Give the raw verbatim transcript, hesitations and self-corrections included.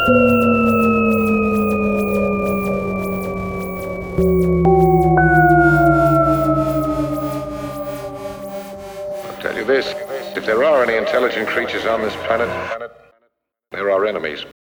I'll tell you this, if there are any intelligent creatures on this planet, they're our enemies.